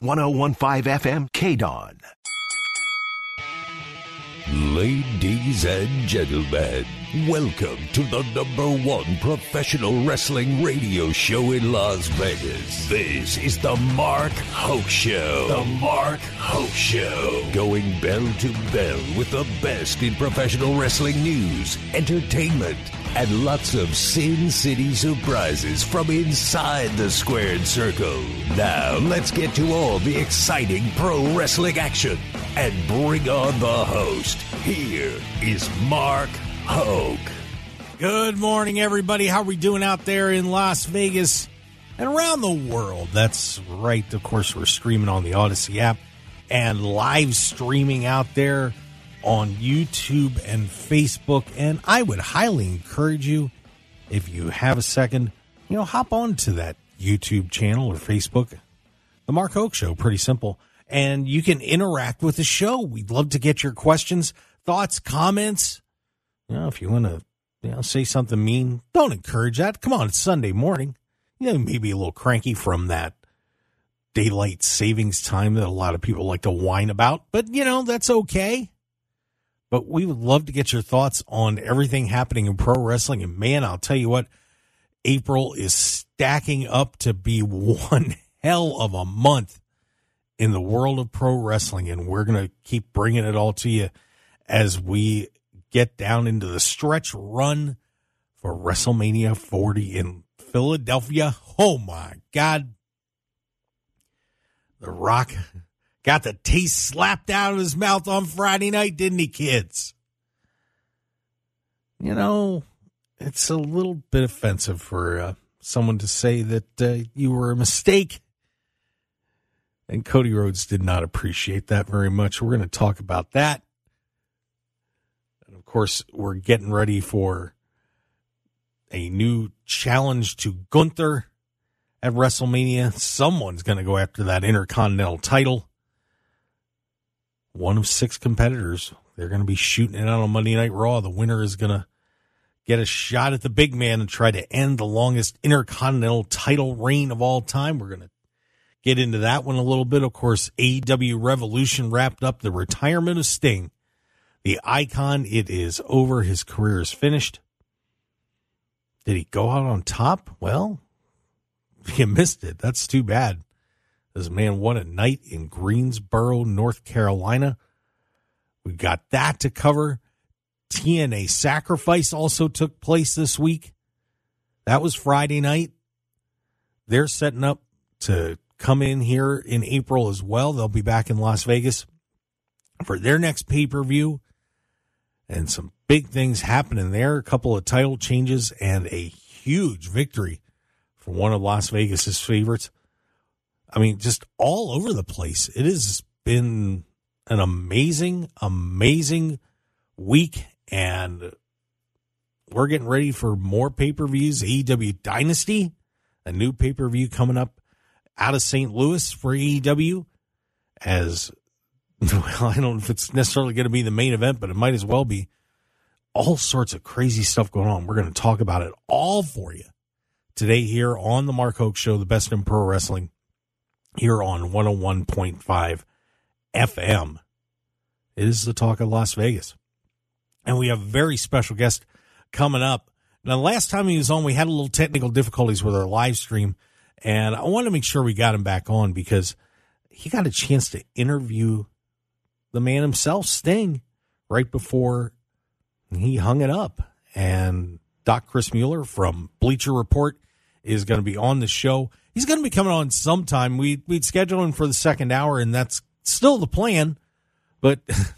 1015 FM KDON. Ladies and gentlemen, welcome to the #1 professional wrestling radio show in Las Vegas. This is the Mark Hoke Show. The Mark Hoke Show. Going bell to bell with the best in professional wrestling news, entertainment, and lots of Sin City surprises from inside the squared circle. Now, let's get to all the exciting pro wrestling action and bring on the host. Here is Mark Hoke. Good morning, everybody. How are we doing out there in Las Vegas and around the world? That's right. Of course, we're streaming on the Odyssey app and live streaming out there on YouTube and Facebook. And I would highly encourage you, if you have a second, hop on to that YouTube channel or Facebook, The Mark Hoke Show. Pretty simple. And you can interact with the show. We'd love to get your questions, thoughts, comments. If you want to say something mean, don't encourage that. Come on, it's Sunday morning. Maybe a little cranky from that daylight savings time that a lot of people like to whine about. But, that's okay. But we would love to get your thoughts on everything happening in pro wrestling. And, man, I'll tell you what, April is stacking up to be one hell of a month in the world of pro wrestling. And we're going to keep bringing it all to you as we get down into the stretch run for WrestleMania 40 in Philadelphia. Oh, my God. The Rock got the taste slapped out of his mouth on Friday night, didn't he, kids? It's a little bit offensive for someone to say that you were a mistake. And Cody Rhodes did not appreciate that very much. We're going to talk about that. And, of course, we're getting ready for a new challenge to Gunther at WrestleMania. Someone's going to go after that Intercontinental title. One of 6 competitors. They're going to be shooting it out on Monday Night Raw. The winner is going to get a shot at the big man and try to end the longest Intercontinental title reign of all time. We're going to get into that one a little bit. Of course, AEW Revolution wrapped up the retirement of Sting. The Icon, it is over. His career is finished. Did he go out on top? Well, you missed it. That's too bad. This man won a night in Greensboro, North Carolina. We got that to cover. TNA Sacrifice also took place this week. That was Friday night. They're setting up to come in here in April as well. They'll be back in Las Vegas for their next pay-per-view. And some big things happening there. A couple of title changes and a huge victory for one of Las Vegas's favorites. I mean, just all over the place. It has been an amazing, amazing week, and we're getting ready for more pay-per-views. AEW Dynasty, a new pay-per-view coming up out of St. Louis for AEW. As, well, I don't know if it's necessarily going to be the main event, but it might as well be. All sorts of crazy stuff going on. We're going to talk about it all for you today here on the Mark Hoke Show, the best in pro wrestling, here on 101.5 FM. It is the talk of Las Vegas. And we have a very special guest coming up. Now, last time he was on, we had a little technical difficulties with our live stream, and I wanted to make sure we got him back on because he got a chance to interview the man himself, Sting, right before he hung it up. And Doc Chris Mueller from Bleacher Report is going to be on the show. He's going to be coming on sometime. We'd schedule him for the second hour, and that's still the plan. But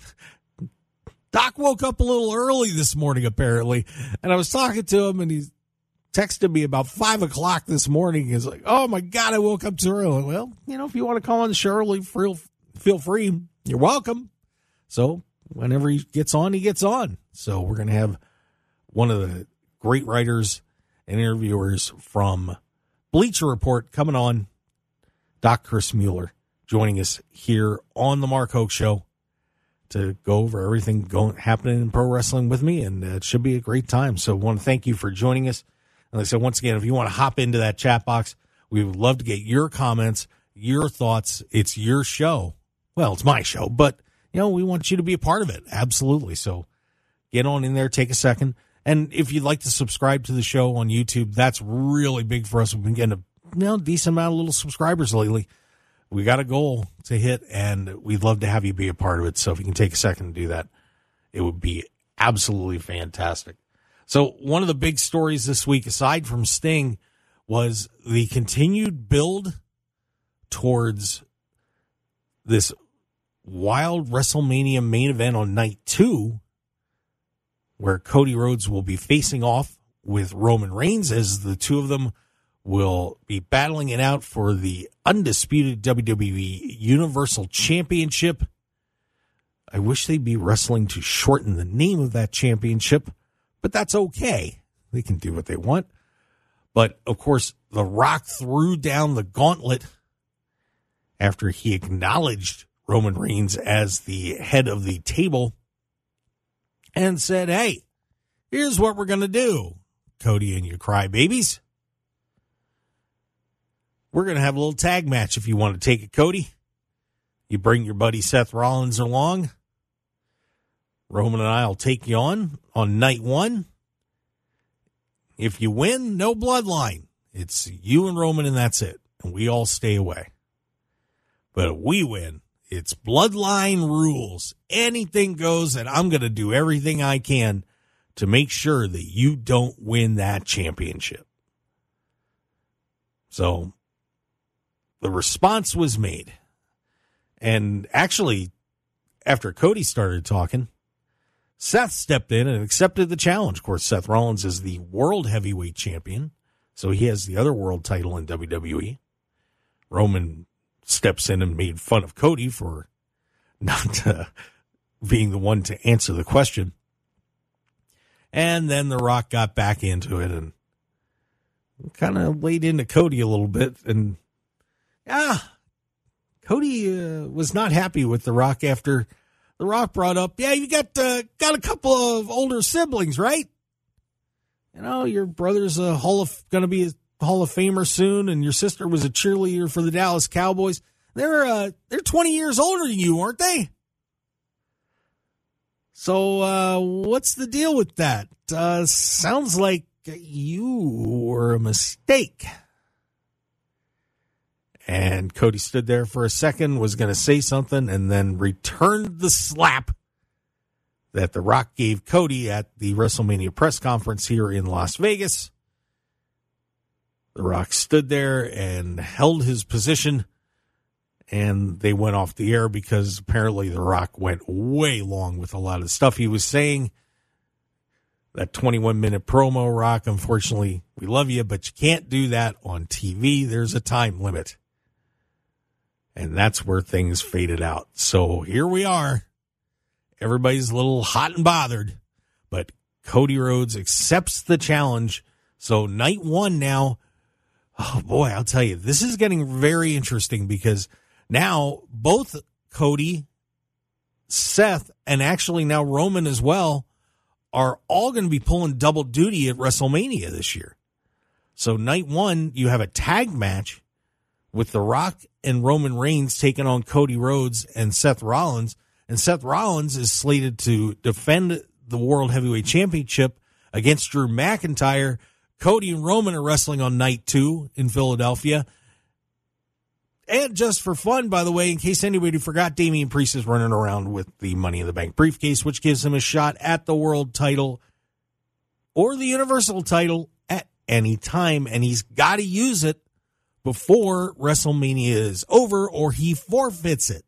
Doc woke up a little early this morning, apparently. And I was talking to him, and he texted me about 5 o'clock this morning. He's like, oh, my God, I woke up too early. Well, if you want to call on the show early, feel free. You're welcome. So whenever he gets on, he gets on. So we're going to have one of the great writers and interviewers from Bleacher Report coming on, Doc Chris Mueller, joining us here on the Mark Hoke Show to go over everything happening in pro wrestling with me, and it should be a great time. So I want to thank you for joining us. And like I said, once again, if you want to hop into that chat box, we would love to get your comments, your thoughts. It's your show. Well, it's my show, but, we want you to be a part of it. Absolutely. So get on in there, take a second. And if you'd like to subscribe to the show on YouTube, that's really big for us. We've been getting a decent amount of little subscribers lately. We got a goal to hit, and we'd love to have you be a part of it. So if you can take a second to do that, it would be absolutely fantastic. So one of the big stories this week, aside from Sting, was the continued build towards this wild WrestleMania main event on night 2, where Cody Rhodes will be facing off with Roman Reigns, as the two of them will be battling it out for the undisputed WWE Universal Championship. I wish they'd be wrestling to shorten the name of that championship, but that's okay. They can do what they want. But, of course, The Rock threw down the gauntlet after he acknowledged Roman Reigns as the head of the table and said, hey, here's what we're going to do, Cody and you crybabies. We're going to have a little tag match if you want to take it, Cody. You bring your buddy Seth Rollins along. Roman and I will take you on night 1. If you win, no bloodline. It's you and Roman, and that's it. And we all stay away. But if we win, it's bloodline rules. Anything goes, and I'm going to do everything I can to make sure that you don't win that championship. So the response was made. And actually, after Cody started talking, Seth stepped in and accepted the challenge. Of course, Seth Rollins is the world heavyweight champion, so he has the other world title in WWE. Roman steps in and made fun of Cody for not being the one to answer the question. And then The Rock got back into it and kind of laid into Cody a little bit. And, Cody was not happy with The Rock after The Rock brought up, you got a couple of older siblings, right? Your brother's going to be a Hall of Famer soon, and your sister was a cheerleader for the Dallas Cowboys. They're 20 years older than you, aren't they? So what's the deal with that? Sounds like you were a mistake. And Cody stood there for a second, was going to say something, and then returned the slap that The Rock gave Cody at the WrestleMania press conference here in Las Vegas. The Rock stood there and held his position, and they went off the air because apparently The Rock went way long with a lot of stuff he was saying. That 21-minute promo, Rock, unfortunately, we love you, but you can't do that on TV. There's a time limit. And that's where things faded out. So here we are. Everybody's a little hot and bothered, but Cody Rhodes accepts the challenge. So night 1 now, oh boy, I'll tell you, this is getting very interesting because now both Cody, Seth, and actually now Roman as well are all going to be pulling double duty at WrestleMania this year. So night 1, you have a tag match with The Rock and Roman Reigns taking on Cody Rhodes and Seth Rollins. And Seth Rollins is slated to defend the World Heavyweight Championship against Drew McIntyre. Cody and Roman are wrestling on night 2 in Philadelphia. And just for fun, by the way, in case anybody forgot, Damian Priest is running around with the Money in the Bank briefcase, which gives him a shot at the world title or the Universal title at any time. And he's got to use it before WrestleMania is over or he forfeits it.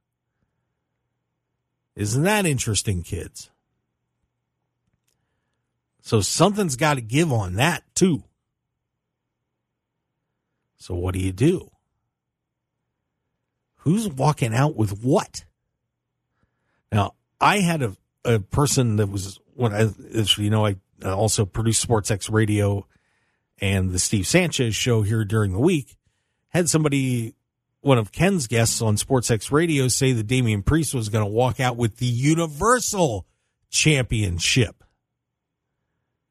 Isn't that interesting, kids? So something's got to give on that, too. So what do? Who's walking out with what? Now, I had a person that was, I also produced SportsX Radio and the Steve Sanchez show here during the week. Had somebody, one of Ken's guests on SportsX Radio, say that Damian Priest was going to walk out with the Universal Championship.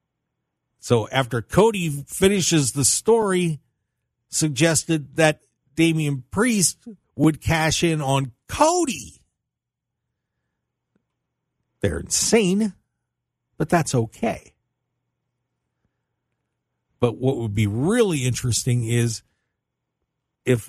So after Cody finishes the story, suggested that Damian Priest would cash in on Cody. They're insane, but that's okay. But what would be really interesting is if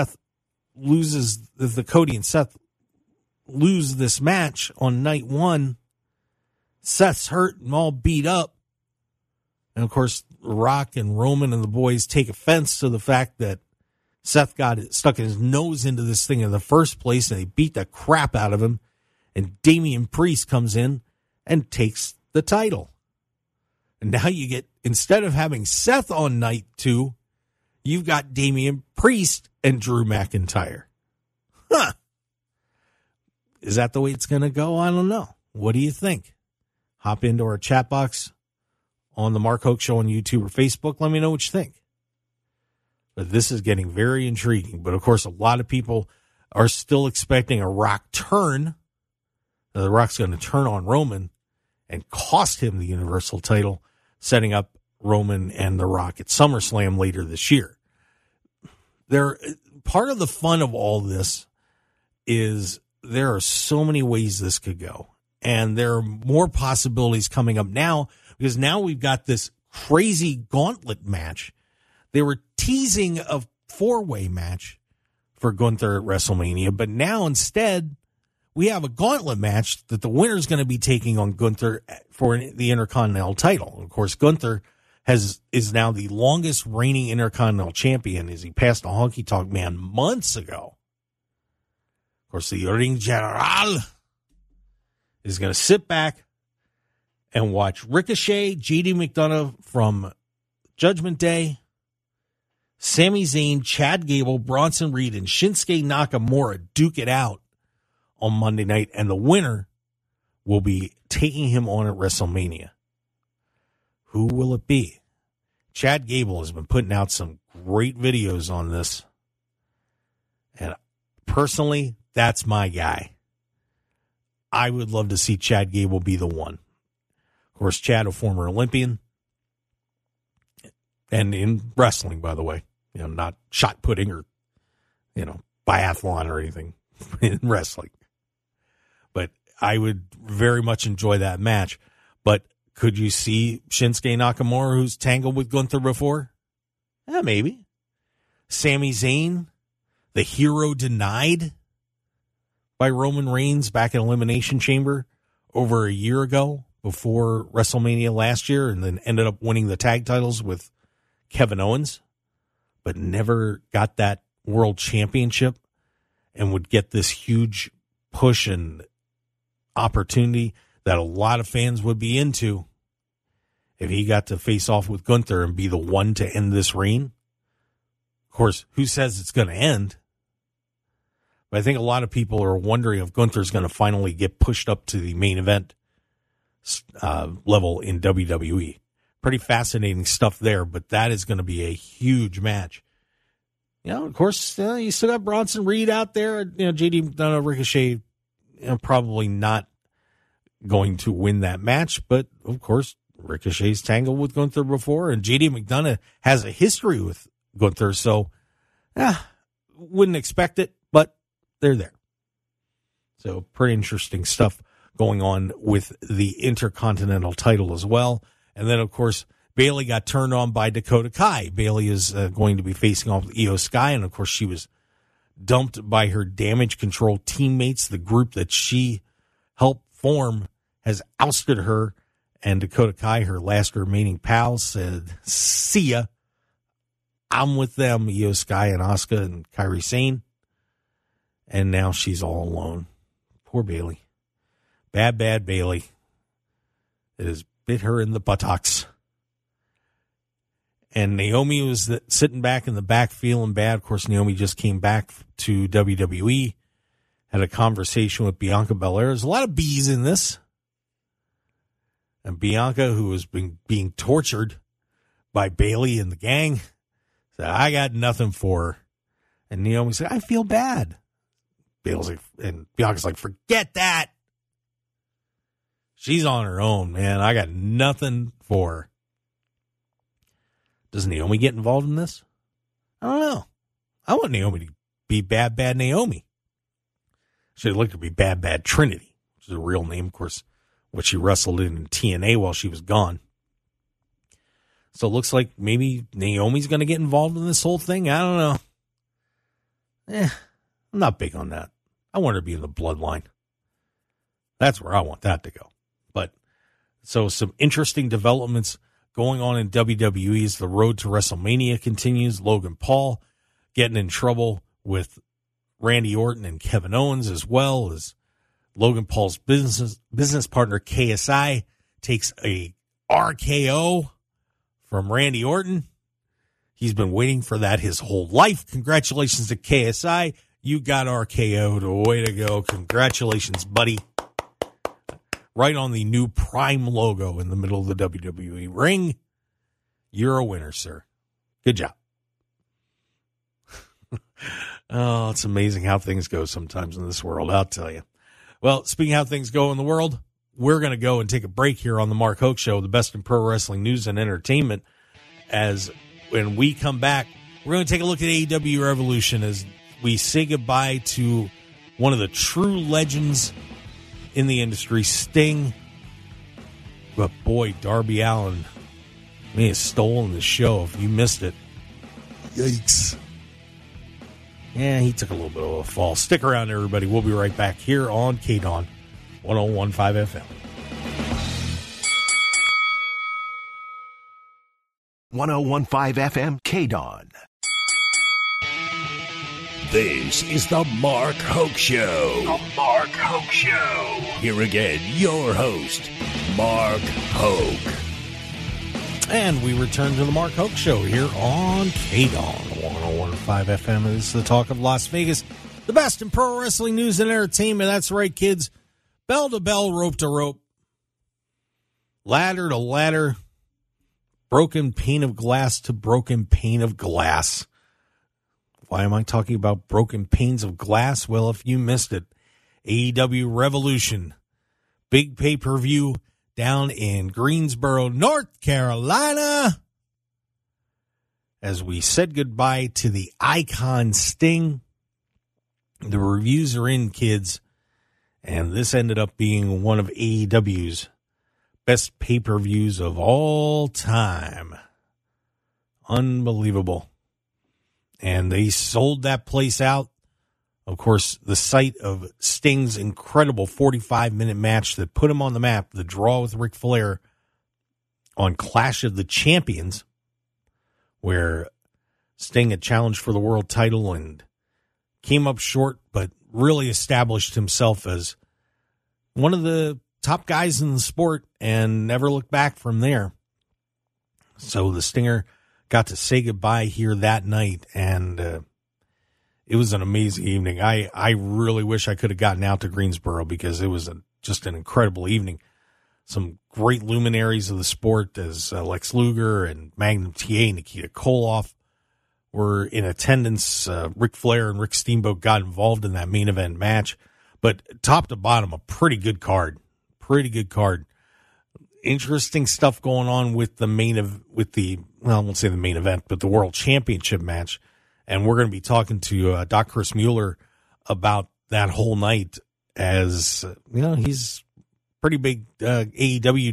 the Cody and Seth lose this match on night one, Seth's hurt and all beat up. And of course, Rock and Roman and the boys take offense to the fact that Seth got stuck his nose into this thing in the first place and they beat the crap out of him. And Damian Priest comes in and takes the title. And now you get, instead of having Seth on night two, you've got Damian Priest and Drew McIntyre. Huh. Is that the way it's going to go? I don't know. What do you think? Hop into our chat box on the Mark Hoke Show on YouTube or Facebook. Let me know what you think. But this is getting very intriguing. But, of course, a lot of people are still expecting a Rock turn. The Rock's going to turn on Roman and cost him the Universal title, setting up Roman and The Rock at SummerSlam later this year. Part of the fun of all this is there are so many ways this could go. And there are more possibilities coming up now because now we've got this crazy gauntlet match. They were teasing a 4-way match for Gunther at WrestleMania, but now instead we have a gauntlet match that the winner is going to be taking on Gunther for the Intercontinental title. Of course, Gunther is now the longest reigning Intercontinental champion as he passed a Honky Tonk Man months ago. Of course, the Ring General is going to sit back and watch Ricochet, JD McDonough from Judgment Day, Sami Zayn, Chad Gable, Bronson Reed, and Shinsuke Nakamura duke it out on Monday night, and the winner will be taking him on at WrestleMania. Who will it be? Chad Gable has been putting out some great videos on this, and personally, that's my guy. I would love to see Chad Gable be the one. Of course, Chad, a former Olympian, and in wrestling, by the way, not shot putting or, biathlon or anything in wrestling. But I would very much enjoy that match. But could you see Shinsuke Nakamura, who's tangled with Gunther before? Yeah, maybe. Sami Zayn, the hero denied by Roman Reigns back in Elimination Chamber over a year ago before WrestleMania last year, and then ended up winning the tag titles with Kevin Owens, but never got that world championship and would get this huge push and opportunity that a lot of fans would be into if he got to face off with Gunther and be the one to end this reign. Of course, who says it's going to end? But I think a lot of people are wondering if Gunther's going to finally get pushed up to the main event level in WWE. Pretty fascinating stuff there, but that is going to be a huge match. Of course, you still got Bronson Reed out there. JD McDonough, Ricochet, probably not going to win that match, but of course, Ricochet's tangled with Gunther before, and JD McDonough has a history with Gunther, so wouldn't expect it, but they're there. So pretty interesting stuff going on with the Intercontinental title as well. And then, of course, Bayley got turned on by Dakota Kai. Bayley is going to be facing off with Io Sky, and of course she was dumped by her Damage Control teammates. The group that she helped form has ousted her, and Dakota Kai, her last remaining pal, said, "See ya. I'm with them," Io Sky and Asuka and Kairi Sane. And now she's all alone. Poor Bayley. Bad Bayley. It has bit her in the buttocks. And Naomi was sitting back in the back feeling bad. Of course, Naomi just came back to WWE, had a conversation with Bianca Belair. There's a lot of B's in this. And Bianca, who was being tortured by Bayley and the gang, said, "I got nothing for her." And Naomi said, "I feel bad." And Bianca's like, "Forget that. She's on her own, man. I got nothing for her." Does Naomi get involved in this? I don't know. I want Naomi to be Bad Naomi. She'd like to be Bad Trinity, which is a real name, of course, what she wrestled in TNA while she was gone. So it looks like maybe Naomi's going to get involved in this whole thing. I don't know. I'm not big on that. I want her to be in the Bloodline. That's where I want that to go. But so some interesting developments going on in WWE as the road to WrestleMania continues. Logan Paul getting in trouble with Randy Orton and Kevin Owens, as well as Logan Paul's business partner KSI takes a RKO from Randy Orton. He's been waiting for that his whole life. Congratulations to KSI. You got RKO'd. Way to go. Congratulations, buddy. Right on the new Prime logo in the middle of the WWE ring. You're a winner, sir. Good job. Oh, it's amazing how things go sometimes in this world, I'll tell you. Well, speaking of how things go in the world, we're going to go and take a break here on the Mark Hoke Show, the best in pro wrestling news and entertainment. As when we come back, we're going to take a look at AEW Revolution as we say goodbye to one of the true legends in the industry, Sting. But boy, Darby Allin may have stolen the show if you missed it. Yikes. Yeah, he took a little bit of a fall. Stick around, everybody. We'll be right back here on KDON 101.5 FM. 101.5 FM, KDON. This is the Mark Hoke Show. The Mark Hoke Show. Here again, your host, Mark Hoke. And we return to the Mark Hoke Show here on KDON 101.5 FM. This is the talk of Las Vegas, the best in pro wrestling news and entertainment. That's right, kids. Bell to bell, rope to rope, ladder to ladder, broken pane of glass to broken pane of glass. Why am I talking about broken panes of glass? Well, if you missed it, AEW Revolution, big pay-per-view down in Greensboro, North Carolina, as we said goodbye to the icon Sting. The reviews are in, kids, and this ended up being one of AEW's best pay-per-views of all time. Unbelievable. And they sold that place out. Of course, the site of Sting's incredible 45-minute match that put him on the map, the draw with Ric Flair on Clash of the Champions, where Sting had challenged for the world title and came up short, but really established himself as one of the top guys in the sport and never looked back from there. So the Stinger got to say goodbye here that night, and it was an amazing evening. I really wish I could have gotten out to Greensboro because it was just an incredible evening. Some great luminaries of the sport as Lex Luger and Magnum TA, Nikita Koloff were in attendance. Ric Flair and Rick Steamboat got involved in that main event match. But top to bottom, a pretty good card. Pretty good card. Interesting stuff going on with the I won't say the main event, but the World Championship match. And we're going to be talking to Doc Chris Mueller about that whole night, as he's pretty big AEW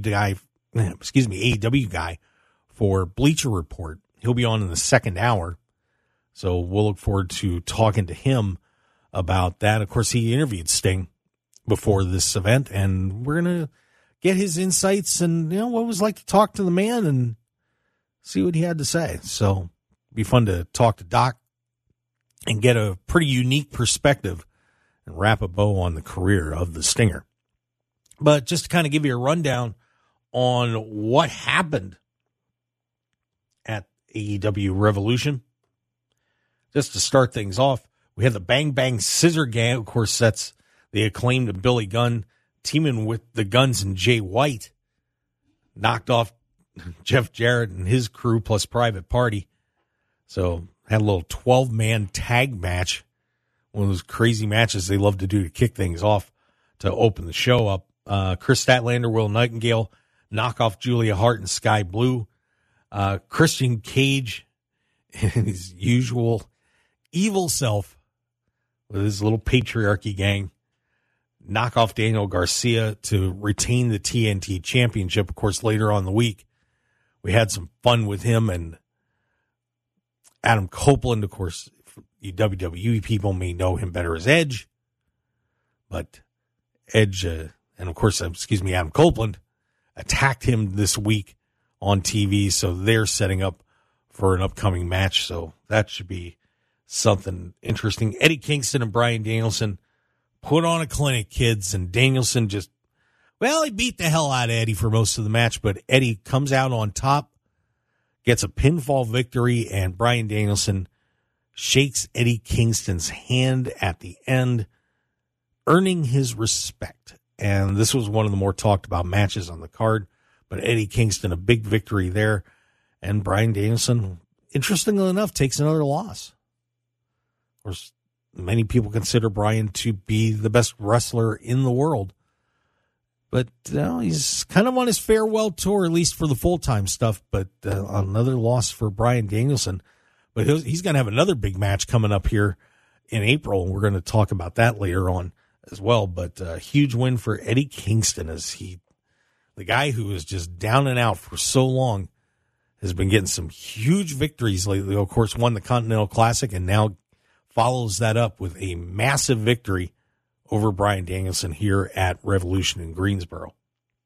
guy for Bleacher Report. He'll be on in the second hour, so we'll look forward to talking to him about that. Of course, he interviewed Sting before this event, and we're going to get his insights and what it was like to talk to the man and see what he had to say. So it'd be fun to talk to Doc and get a pretty unique perspective and wrap a bow on the career of the Stinger. But just to kind of give you a rundown on what happened at AEW Revolution, just to start things off, we had the Bang Bang Scissor Gang. Of course, that's the Acclaimed Billy Gunn teaming with the Guns and Jay White. Knocked off Jeff Jarrett and his crew plus Private Party. So had a little 12-man tag match. One of those crazy matches they love to do to kick things off to open the show up. Chris Statlander, Will Nightingale, knock off Julia Hart and Sky Blue. Christian Cage in his usual evil self with his little patriarchy gang knock off Daniel Garcia to retain the TNT championship. Of course, later on in the week, we had some fun with him and Adam Copeland. Of course, you WWE people may know him better as Edge, but Edge, and of course, Adam Copeland attacked him this week on TV, so they're setting up for an upcoming match, so that should be something interesting. Eddie Kingston and Bryan Danielson put on a clinic, kids, and Danielson he beat the hell out of Eddie for most of the match, but Eddie comes out on top, gets a pinfall victory, and Bryan Danielson shakes Eddie Kingston's hand at the end, earning his respect. And this was one of the more talked about matches on the card, but Eddie Kingston, a big victory there. And Bryan Danielson, interestingly enough, takes another loss. Of course, many people consider Bryan to be the best wrestler in the world. But he's kind of on his farewell tour, at least for the full-time stuff. But another loss for Bryan Danielson. But he's going to have another big match coming up here in April, and we're going to talk about that later on as well. But a huge win for Eddie Kingston, as the guy who was just down and out for so long, has been getting some huge victories lately. Of course, won the Continental Classic and now follows that up with a massive victory over Bryan Danielson here at Revolution in Greensboro.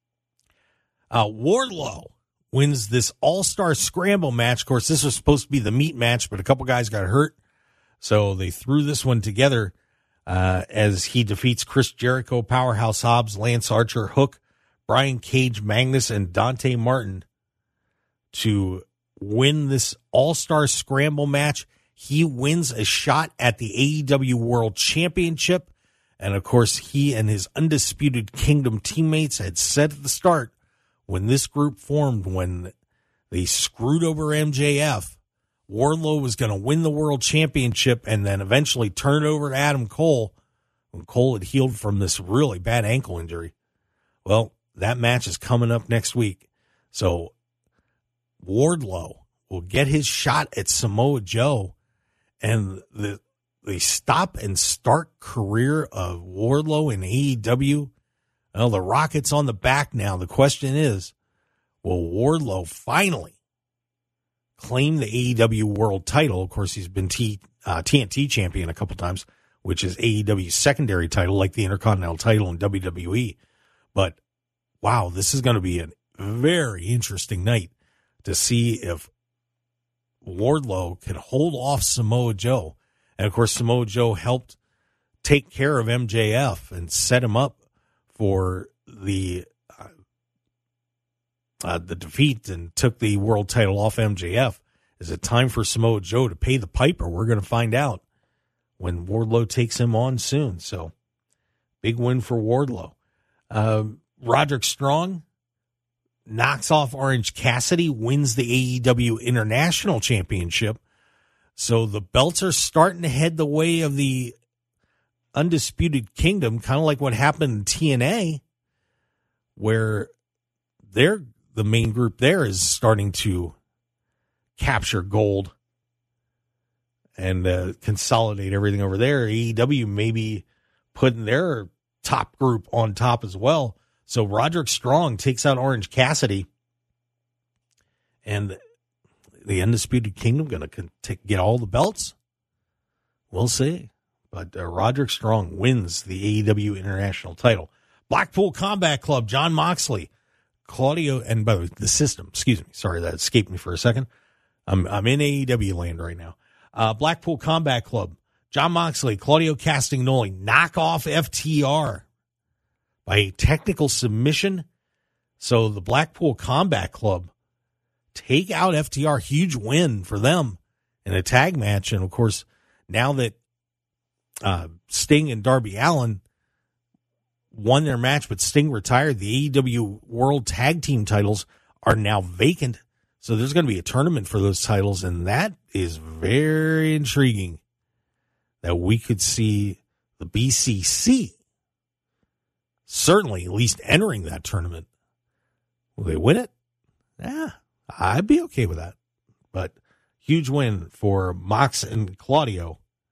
Wardlow wins this All-Star Scramble match. Of course, this was supposed to be the meat match, but a couple guys got hurt, so they threw this one together as he defeats Chris Jericho, Powerhouse Hobbs, Lance Archer, Hook, Brian Cage, Magnus, and Dante Martin to win this All-Star Scramble match. He wins a shot at the AEW World Championship. And, of course, he and his Undisputed Kingdom teammates had said at the start, when this group formed, when they screwed over MJF, Wardlow was going to win the World Championship and then eventually turn it over to Adam Cole when Cole had healed from this really bad ankle injury. Well, that match is coming up next week. So Wardlow will get his shot at Samoa Joe, and the stop and start career of Wardlow in AEW. Well, the rocket's on the back now. The question is, will Wardlow finally claim the AEW World title? Of course, he's been TNT champion a couple times, which is AEW's secondary title, like the Intercontinental title in WWE. But, wow, this is going to be a very interesting night to see if Wardlow can hold off Samoa Joe. And, of course, Samoa Joe helped take care of MJF and set him up for the defeat and took the world title off MJF. Is it time for Samoa Joe to pay the piper? We're going to find out when Wardlow takes him on soon. So, big win for Wardlow. Roderick Strong knocks off Orange Cassidy, wins the AEW International Championship. So the belts are starting to head the way of the Undisputed Kingdom, kind of like what happened in TNA, where the main group there is starting to capture gold and consolidate everything over there. AEW may be putting their top group on top as well. So Roderick Strong takes out Orange Cassidy, and the Undisputed Kingdom going to get all the belts? We'll see. But Roderick Strong wins the AEW International title. Blackpool Combat Club, Jon Moxley, Claudio, and by the way, the System, excuse me. Sorry, that escaped me for a second. I'm in AEW land right now. Blackpool Combat Club, Jon Moxley, Claudio Castagnoli knock off FTR by a technical submission. So the Blackpool Combat Club take out FTR. Huge win for them in a tag match. And, of course, now that Sting and Darby Allin won their match, but Sting retired, the AEW World Tag Team titles are now vacant. So there's going to be a tournament for those titles, and that is very intriguing that we could see the BCC certainly at least entering that tournament. Will they win it? Yeah, I'd be okay with that. But huge win for Mox and Claudio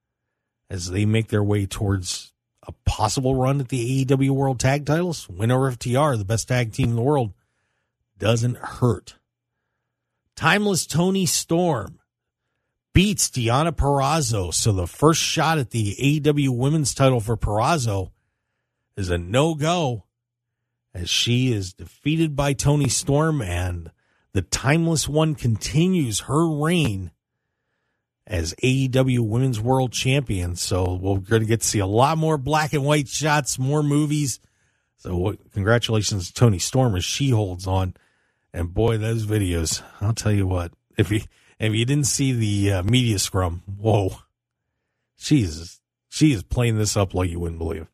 as they make their way towards a possible run at the AEW World Tag Titles. Win over FTR, the best tag team in the world, doesn't hurt. Timeless Toni Storm beats Deonna Purrazzo, so the first shot at the AEW Women's title for Purrazzo is a no-go, as she is defeated by Toni Storm, and the Timeless One continues her reign as AEW Women's World Champion. So we're going to get to see a lot more black and white shots, more movies. So congratulations to Toni Storm as she holds on. And boy, those videos, I'll tell you what, if you didn't see the media scrum, whoa, she is playing this up like you wouldn't believe.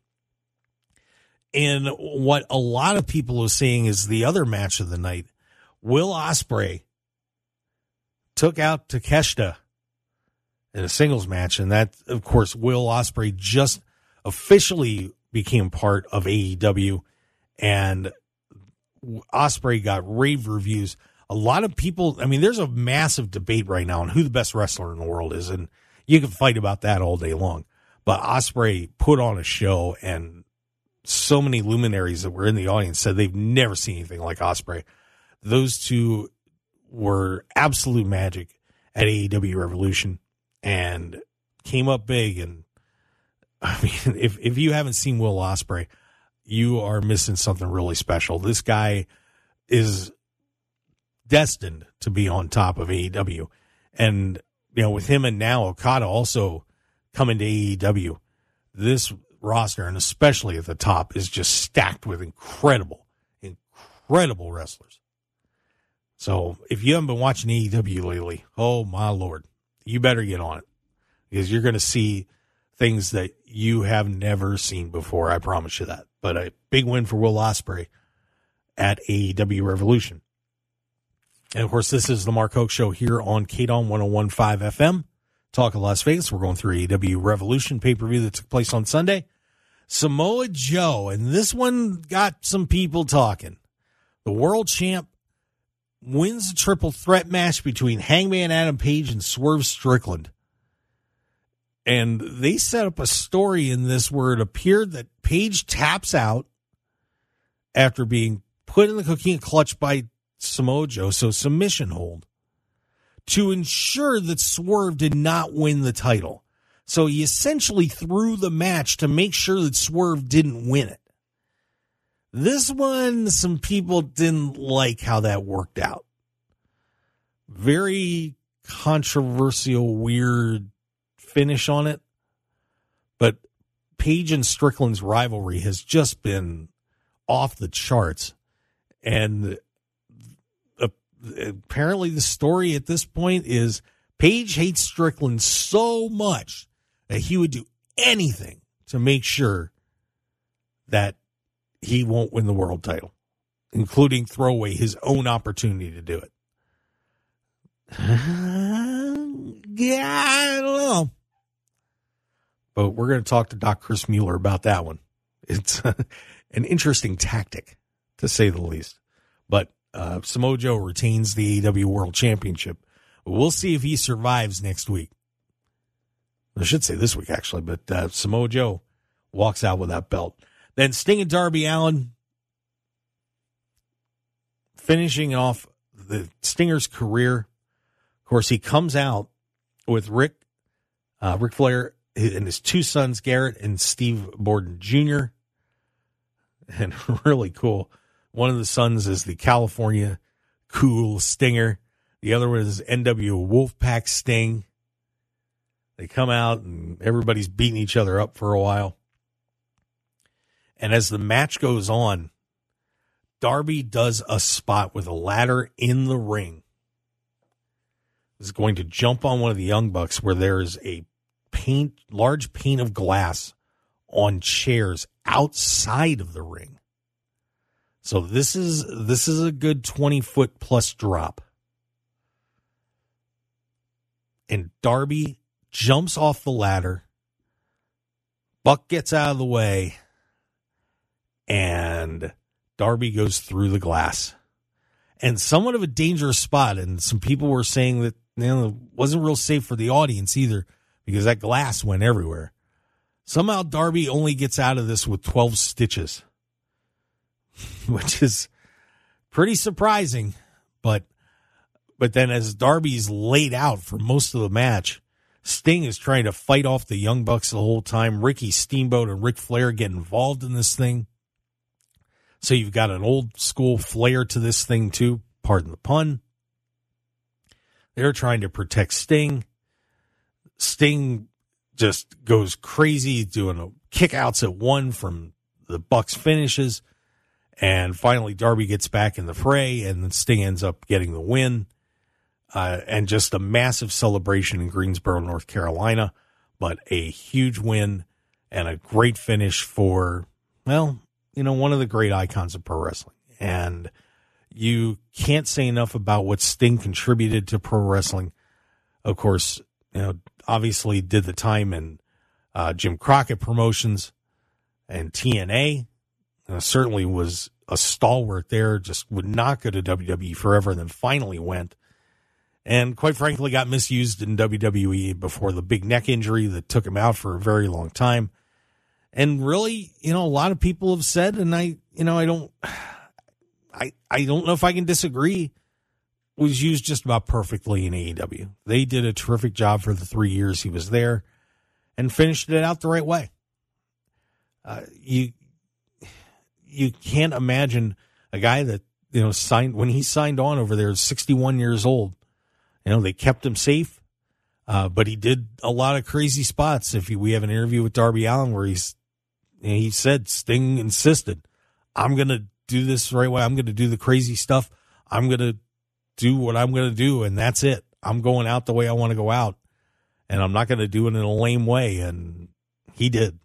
And what a lot of people are saying is the other match of the night, Will Ospreay took out Takeshita in a singles match, and that, of course, Will Ospreay just officially became part of AEW, and Ospreay got rave reviews. A lot of people, I mean, there's a massive debate right now on who the best wrestler in the world is, and you can fight about that all day long. But Ospreay put on a show, and so many luminaries that were in the audience said they've never seen anything like Ospreay. Those two were absolute magic at AEW Revolution and came up big. And I mean, if you haven't seen Will Ospreay, you are missing something really special. This guy is destined to be on top of AEW. And, you know, with him and now Okada also coming to AEW, this roster, and especially at the top, is just stacked with incredible wrestlers. So if you haven't been watching AEW lately, oh my Lord, you better get on it, because you're going to see things that you have never seen before. I promise you that. But a big win for Will Ospreay at AEW Revolution. And of course, this is the Mark Hoke Show here on KDON 101.5 FM. Talk of Las Vegas. We're going through AEW Revolution pay-per-view that took place on Sunday. Samoa Joe, and this one got some people talking. The world champ wins a triple threat match between Hangman Adam Page and Swerve Strickland. And they set up a story in this where it appeared that Page taps out after being put in the cocaine clutch by Samoa Joe, so submission hold, to ensure that Swerve did not win the title. So he essentially threw the match to make sure that Swerve didn't win it. This one, some people didn't like how that worked out. Very controversial, weird finish on it. But Page and Strickland's rivalry has just been off the charts. And apparently the story at this point is Page hates Strickland so much that he would do anything to make sure that he won't win the world title, including throw away his own opportunity to do it. Yeah, I don't know. But we're going to talk to Doc Chris Mueller about that one. It's an interesting tactic, to say the least. But Samoa Joe retains the AEW World Championship. We'll see if he survives next week. I should say this week, actually. But Samoa Joe walks out with that belt. Then Sting and Darby Allin finishing off the Stinger's career. Of course, he comes out with Ric Flair and his two sons, Garrett and Steve Borden Jr. And really cool. One of the sons is the California Cool Stinger. The other one is NW Wolfpack Sting. They come out and everybody's beating each other up for a while. And as the match goes on, Darby does a spot with a ladder in the ring. Is going to jump on one of the Young Bucks where there is a large pane of glass on chairs outside of the ring. So this is a good 20-foot plus drop. And Darby jumps off the ladder. Buck gets out of the way. And Darby goes through the glass. And somewhat of a dangerous spot. And some people were saying that it wasn't real safe for the audience either, because that glass went everywhere. Somehow Darby only gets out of this with 12 stitches, which is pretty surprising. But then as Darby's laid out for most of the match, Sting is trying to fight off the Young Bucks the whole time. Ricky Steamboat and Ric Flair get involved in this thing. So you've got an old school flair to this thing too, pardon the pun. They're trying to protect Sting. Sting just goes crazy, doing kickouts at one from the Bucks finishes. And finally, Darby gets back in the fray, and then Sting ends up getting the win. And just a massive celebration in Greensboro, North Carolina. But a huge win and a great finish for, well, one of the great icons of pro wrestling. And you can't say enough about what Sting contributed to pro wrestling. Of course, obviously did the time in Jim Crockett Promotions and TNA. Certainly was a stalwart there, just would not go to WWE forever, and then finally went. And quite frankly, got misused in WWE before the big neck injury that took him out for a very long time. And really, a lot of people have said, and I don't know if I can disagree, was used just about perfectly in AEW. They did a terrific job for the 3 years he was there and finished it out the right way. You can't imagine a guy that, signed, when he signed on over there, 61 years old. They kept him safe, but he did a lot of crazy spots. We have an interview with Darby Allin where he said, Sting insisted, I'm going to do this the right way. I'm going to do the crazy stuff. I'm going to do what I'm going to do, and that's it. I'm going out the way I want to go out, and I'm not going to do it in a lame way, and he did.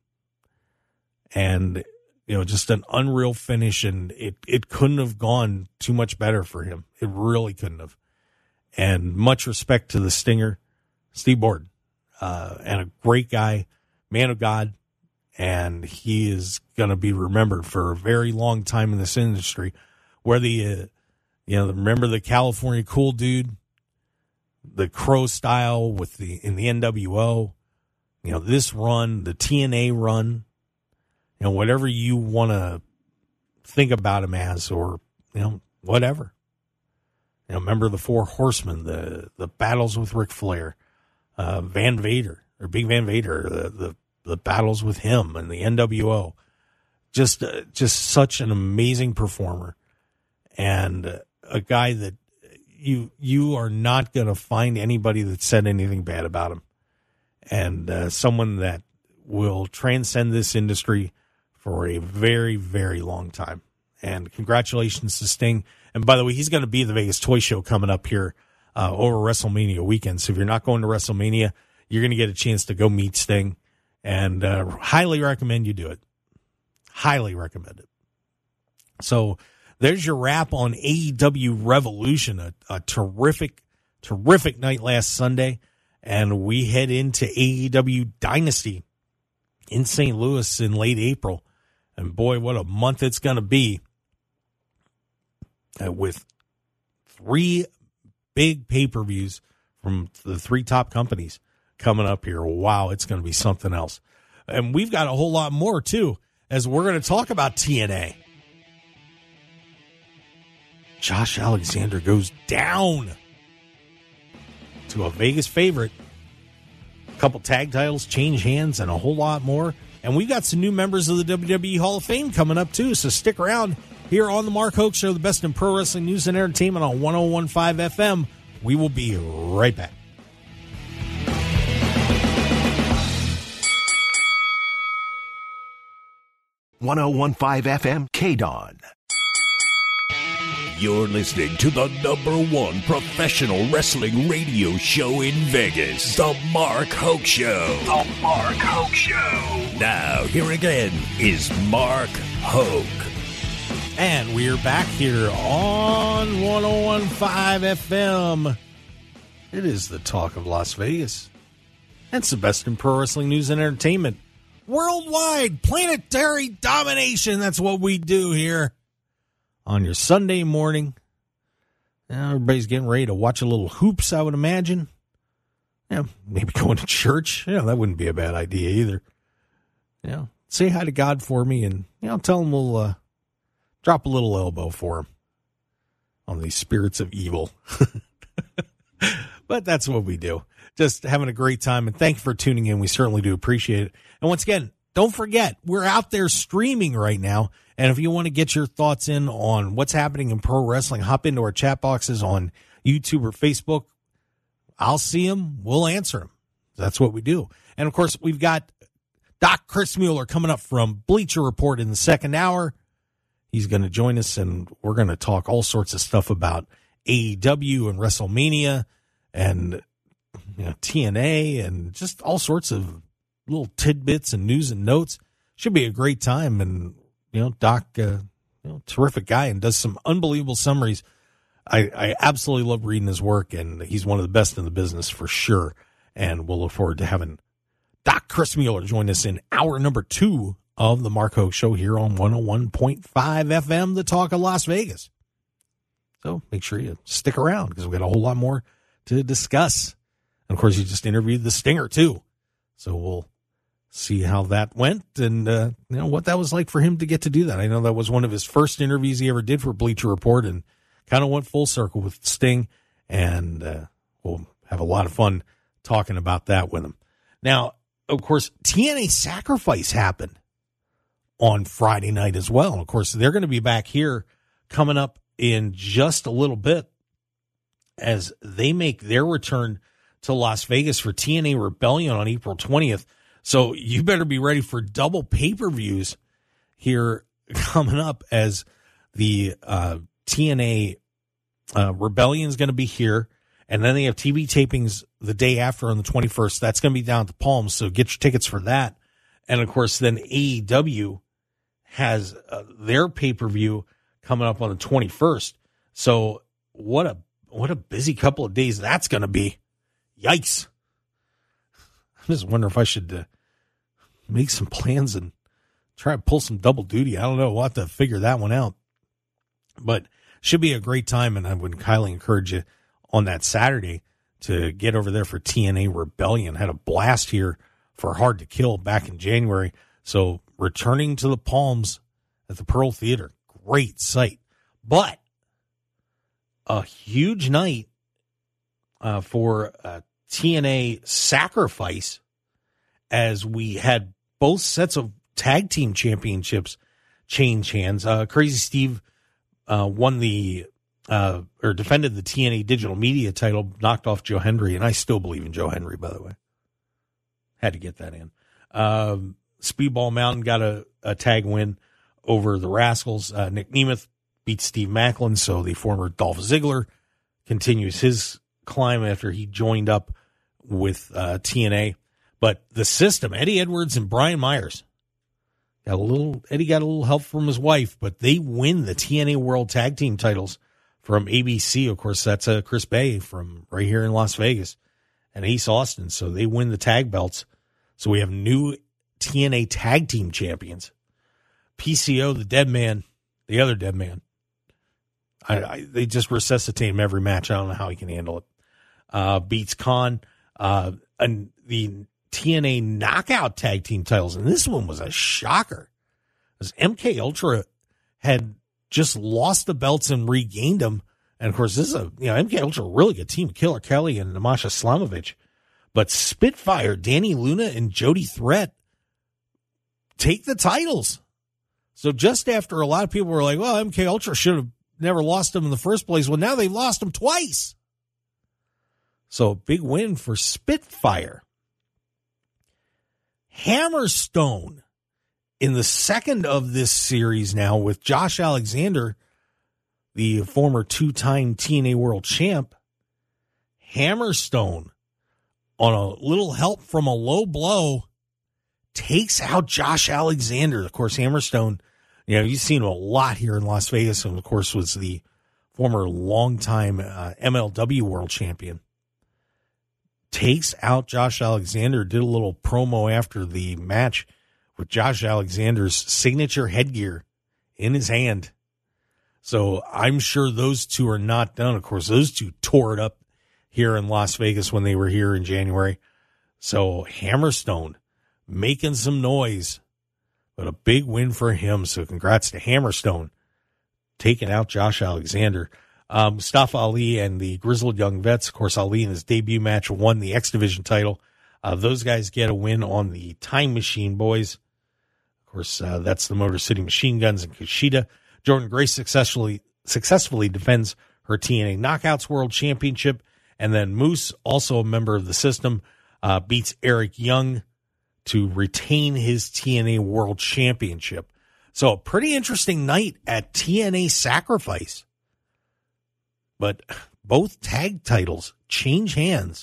And, just an unreal finish, and it couldn't have gone too much better for him. It really couldn't have. And much respect to the Stinger, Steve Borden, and a great guy, man of God, and he is going to be remembered for a very long time in this industry. Whether remember the California cool dude, the Crow style in the NWO, this run, the TNA run, whatever you want to think about him as, or whatever. Remember the Four Horsemen, the battles with Ric Flair, Van Vader, or Big Van Vader, the battles with him and the NWO. Just such an amazing performer, and a guy that you are not going to find anybody that said anything bad about him, and someone that will transcend this industry for a very, very long time. And congratulations to Sting. And by the way, he's going to be at the Vegas Toy Show coming up here over WrestleMania weekend. So if you're not going to WrestleMania, you're going to get a chance to go meet Sting. And highly recommend you do it. Highly recommend it. So there's your wrap on AEW Revolution, a terrific, terrific night last Sunday. And we head into AEW Dynasty in St. Louis in late April. And boy, what a month it's going to be. With 3 big pay-per-views from the 3 top companies coming up here. Wow, it's going to be something else. And we've got a whole lot more, too, as we're going to talk about TNA. Josh Alexander goes down to a Vegas favorite. A couple tag titles change hands and a whole lot more. And we've got some new members of the WWE Hall of Fame coming up, too, so stick around. Here on the Mark Hoke Show, the best in pro wrestling news and entertainment on 101.5 FM. We will be right back. .101.5 FM, KDON. You're listening to the #1 professional wrestling radio show in Vegas, The Mark Hoke Show. The Mark Hoke Show. Now, here again is Mark Hoke. And we're back here on 101.5 FM. It is the talk of Las Vegas. That's the best in pro wrestling news and entertainment. Worldwide, planetary domination. That's what we do here on your Sunday morning. Now everybody's getting ready to watch a little hoops, I would imagine. Maybe going to church. That wouldn't be a bad idea either. say hi to God for me and, tell him we'll drop a little elbow for him on these spirits of evil. But that's what we do. Just having a great time, and thank you for tuning in. We certainly do appreciate it. And once again, don't forget, we're out there streaming right now, and if you want to get your thoughts in on what's happening in pro wrestling, hop into our chat boxes on YouTube or Facebook. I'll see them. We'll answer them. That's what we do. And, of course, we've got Doc Chris Mueller coming up from Bleacher Report in the second hour. He's going to join us, and we're going to talk all sorts of stuff about AEW and WrestleMania and TNA and just all sorts of little tidbits and news and notes. Should be a great time. And, Doc, terrific guy and does some unbelievable summaries. I absolutely love reading his work, and he's one of the best in the business for sure. And we'll look forward to having Doc Chris Mueller join us in hour number 2 of the Mark Hoke Show here on 101.5 FM, the Talk of Las Vegas. So make sure you stick around because we've got a whole lot more to discuss. And, of course, you just interviewed the Stinger, too. So we'll see how that went and, what that was like for him to get to do that. I know that was one of his first interviews he ever did for Bleacher Report and kind of went full circle with Sting. And we'll have a lot of fun talking about that with him. Now, of course, TNA Sacrifice happened on Friday night as well. And, of course, they're going to be back here coming up in just a little bit as they make their return to Las Vegas for TNA Rebellion on April 20th. So you better be ready for double pay-per-views here coming up as the TNA Rebellion is going to be here. And then they have TV tapings the day after on the 21st. That's going to be down at the Palms, so get your tickets for that. And, of course, then AEW has their pay-per-view coming up on the 21st. So what a busy couple of days that's going to be. Yikes. I'm just wondering if I should make some plans and try to pull some double duty. I don't know. We'll have to figure that one out. But should be a great time, and I would highly encourage you on that Saturday to get over there for TNA Rebellion. Had a blast here for Hard to Kill back in January. So returning to the Palms at the Pearl Theater. Great sight. But a huge night for TNA Sacrifice as we had both sets of tag team championships change hands. Crazy Steve won or defended the TNA Digital Media title, knocked off Joe Hendry, and I still believe in Joe Hendry, by the way. Had to get that in. Speedball Mountain got a tag win over the Rascals. Nick Nemeth beat Steve Macklin, so the former Dolph Ziggler continues his climb after he joined up with TNA. But the system, Eddie Edwards and Brian Myers, Eddie got a little help from his wife, but they win the TNA World Tag Team titles from ABC. Of course, that's Chris Bay from right here in Las Vegas and Ace Austin. So they win the tag belts. So we have new TNA Tag Team champions. PCO, the dead man, the other dead man. They just resuscitate him every match. I don't know how he can handle it. Beats Khan. And the TNA Knockout Tag Team titles. And this one was a shocker. Because MK Ultra had just lost the belts and regained them. And, of course, this is MK Ultra, a really good team. Killer Kelly and Namasha Slamovich. But Spitfire, Danny Luna, and Jody Threat take the titles. So just after a lot of people were like, well, MK Ultra should have never lost them in the first place. Well, now they've lost them twice. So a big win for Spitfire. Hammerstone in the second of this series now with Josh Alexander, the former two-time TNA World Champ. Hammerstone, on a little help from a low blow, takes out Josh Alexander. Of course, Hammerstone, you've seen him a lot here in Las Vegas, and of course was the former longtime MLW World Champion. Takes out Josh Alexander, did a little promo after the match with Josh Alexander's signature headgear in his hand. So I'm sure those two are not done. Of course, those two tore it up here in Las Vegas when they were here in January. So Hammerstone making some noise but a big win for him. So congrats to Hammerstone taking out Josh Alexander. Mustafa Ali and the Grizzled Young Vets. Of course, Ali in his debut match won the X Division title. Those guys get a win on the Time Machine boys. Of course, that's the Motor City Machine Guns and Kushida. Jordan Grace successfully defends her TNA Knockouts World Championship. And then Moose, also a member of the system, beats Eric Young to retain his TNA World Championship. So a pretty interesting night at TNA Sacrifice. But both tag titles change hands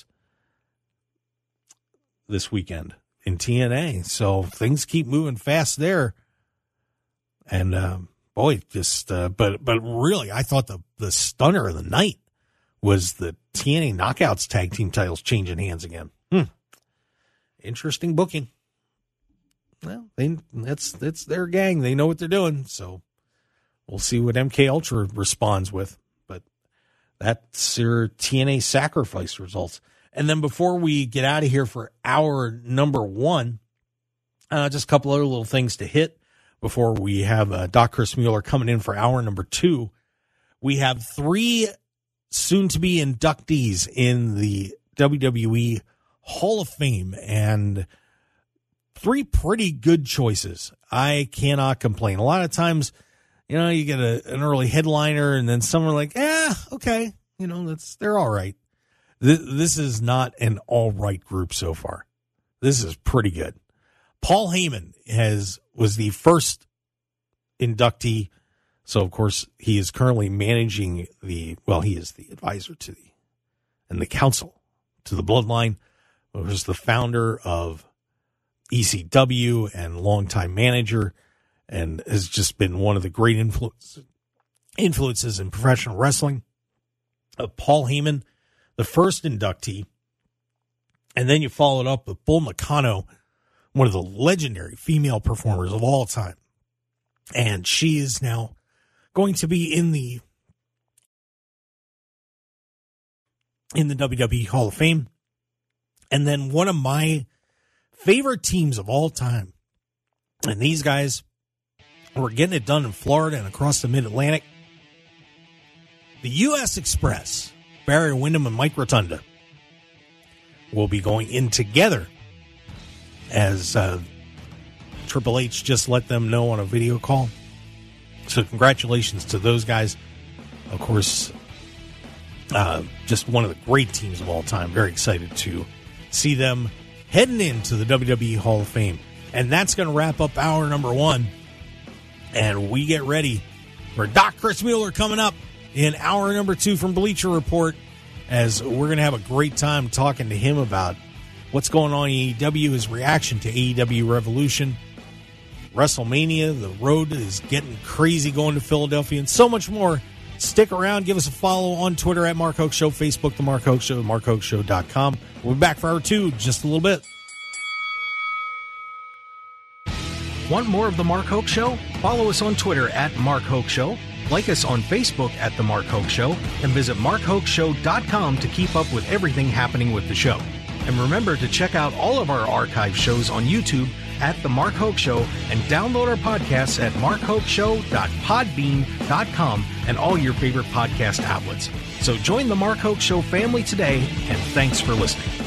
this weekend in TNA. So things keep moving fast there. And boy, just but really, I thought the stunner of the night was the TNA Knockouts tag team titles changing hands again. Interesting booking. Well, it's their gang. They know what they're doing. So we'll see what MK Ultra responds with. But that's your TNA Sacrifice results. And then before we get out of here for hour number 1, just a couple other little things to hit before we have Doc Chris Mueller coming in for hour number 2. We have 3 soon-to-be inductees in the WWE Hall of Fame, and 3 pretty good choices. I cannot complain. A lot of times, you get an early headliner, and then someone like, okay, they're all right. This is not an all right group so far. This is pretty good. Paul Heyman was the first inductee. So, of course, he is currently managing he is the advisor to and the counsel to the Bloodline. He was the founder of ECW and longtime manager, and has just been one of the great influences in professional wrestling. Paul Heyman, the first inductee. And then you followed up with Bull Nakano, one of the legendary female performers of all time. And she is now going to be in the WWE Hall of Fame. And then one of my favorite teams of all time. And these guys were getting it done in Florida and across the Mid-Atlantic. The U.S. Express, Barry Windham and Mike Rotunda, will be going in together, as Triple H just let them know on a video call. So congratulations to those guys. Of course, just one of the great teams of all time. Very excited to see them heading into the WWE Hall of Fame. And that's going to wrap up hour number 1. And we get ready for Doc Chris Mueller coming up in hour number 2 from Bleacher Report, as we're going to have a great time talking to him about what's going on in AEW, his reaction to AEW Revolution, WrestleMania, the road is getting crazy going to Philadelphia, and so much more. Stick around. Give us a follow on Twitter at Mark Hoke Show, Facebook, The Mark Hoke Show, markhokeshow.com. We'll be back for hour 2 just a little bit. Want more of The Mark Hoke Show? Follow us on Twitter at Mark Hoke Show, like us on Facebook at The Mark Hoke Show, and visit markhokeshow.com to keep up with everything happening with the show. And remember to check out all of our archive shows on YouTube at The Mark Hoke Show, and download our podcasts at markhokeshow.podbean.com and all your favorite podcast outlets. So join The Mark Hoke Show family today, and thanks for listening.